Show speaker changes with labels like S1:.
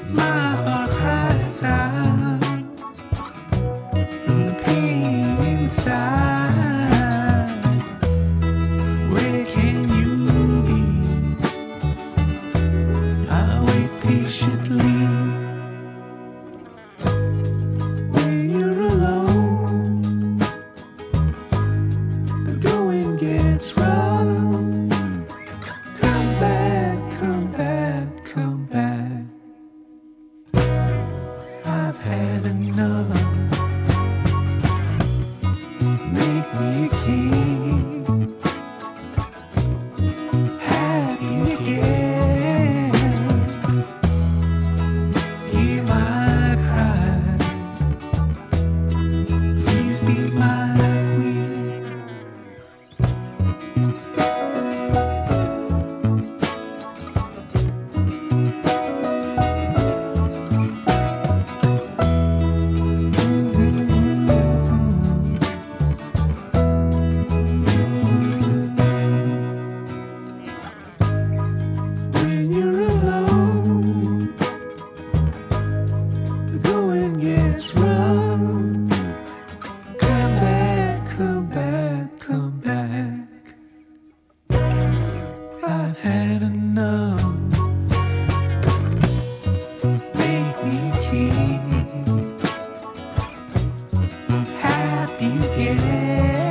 S1: My heart cries out from the pain inside. Where can you be? I wait patiently. When you're alone, the going gets rough. Come back, come back, come back. I've had enough. Make me a king, happy again. Hear my cry, please be my queen. When you're alone, the going gets rough. Come back, come back, come back. I've had enough. Make me a king, happy again.